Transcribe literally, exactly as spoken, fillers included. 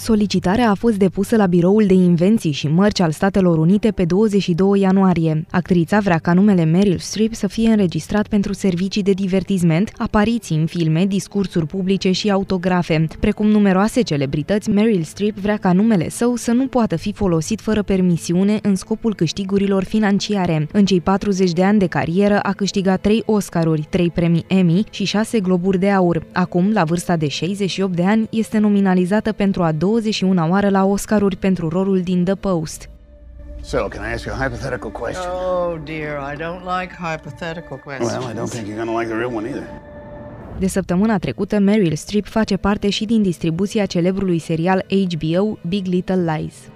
Solicitarea a fost depusă la Biroul de Invenții și Mărci al Statelor Unite pe douăzeci și doi ianuarie. Actrița vrea ca numele Meryl Streep să fie înregistrat pentru servicii de divertisment, apariții în filme, discursuri publice și autografe. Precum numeroase celebrități, Meryl Streep vrea ca numele său să nu poată fi folosit fără permisiune în scopul câștigurilor financiare. În cei patruzeci de ani de carieră a câștigat trei Oscaruri, trei premii Emmy și șase Globuri de Aur. Acum, la vârsta de șaizeci și opt de ani, este nominalizată pentru a douăzeci și una oară la Oscaruri pentru rolul din The Post. So, can I ask you a hypothetical question? Oh dear, I don't like hypothetical questions. Well, I don't think you're gonna like the real one either. De săptămâna trecută, Meryl Streep face parte și din distribuția celebrului serial H B O Big Little Lies.